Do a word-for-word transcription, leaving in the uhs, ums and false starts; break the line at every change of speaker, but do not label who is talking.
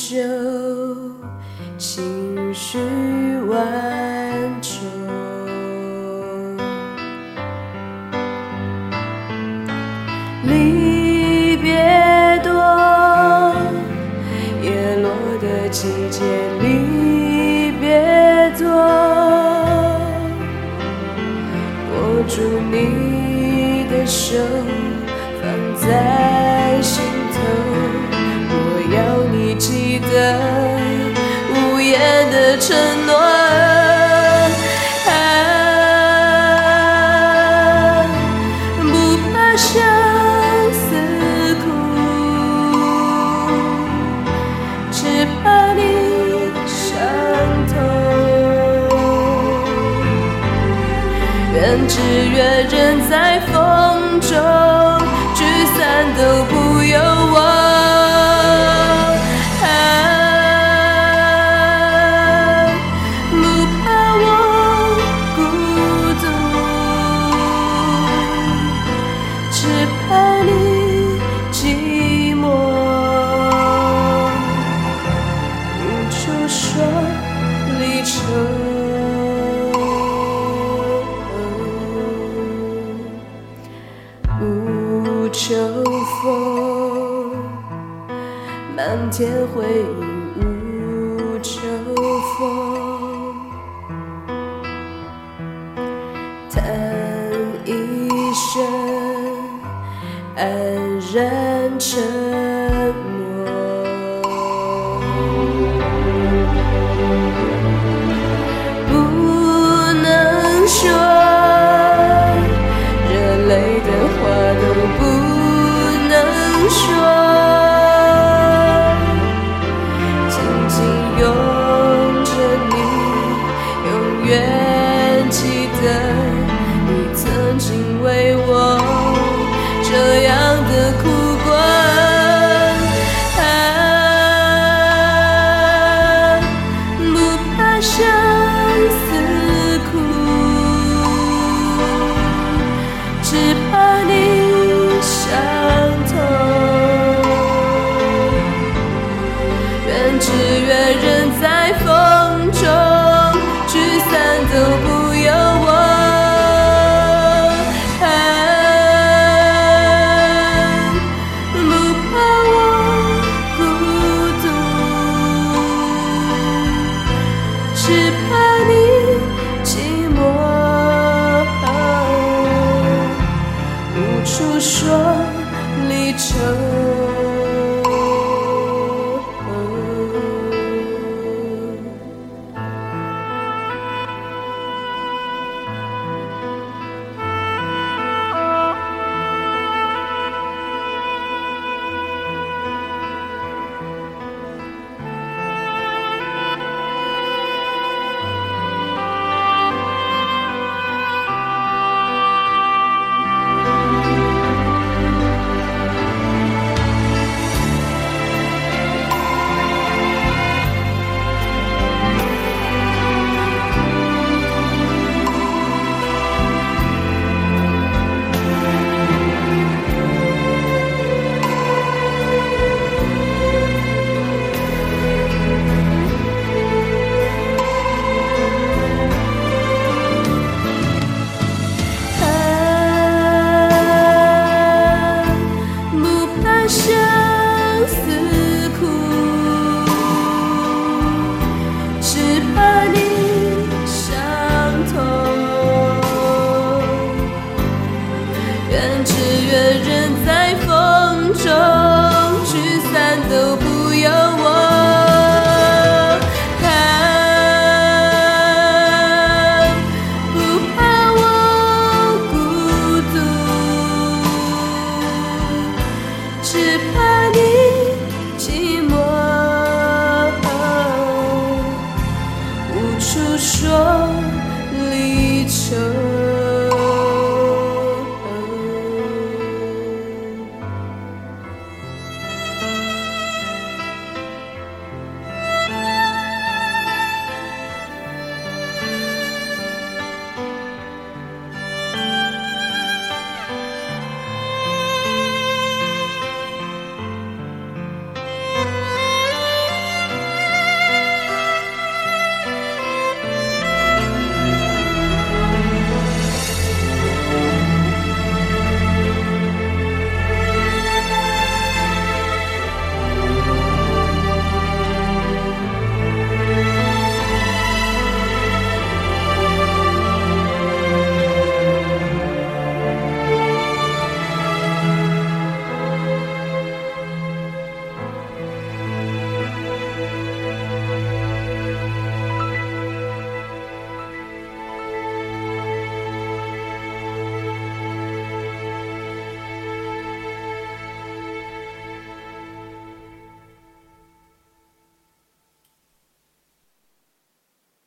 久，情绪万种。离别多，叶落的季节离别多，握住你的手，放在心头，我要你记得无言的承诺。愿只愿人在风中，聚散都不由我。啊，不怕我孤独，只怕你寂寞，无处说离愁。无秋风，漫天回忆无秋风，叹一声黯然沉默。不能说热泪的话都不能说，紧紧拥着你，永远记得你曾经为我这样的哭过。啊，不怕相思苦，只怕你伤痛。愿只愿人在风中，聚散都不由我。啊，不怕我孤独，只怕你寂寞。无处说离愁。相思苦，只怕你伤痛。愿只愿人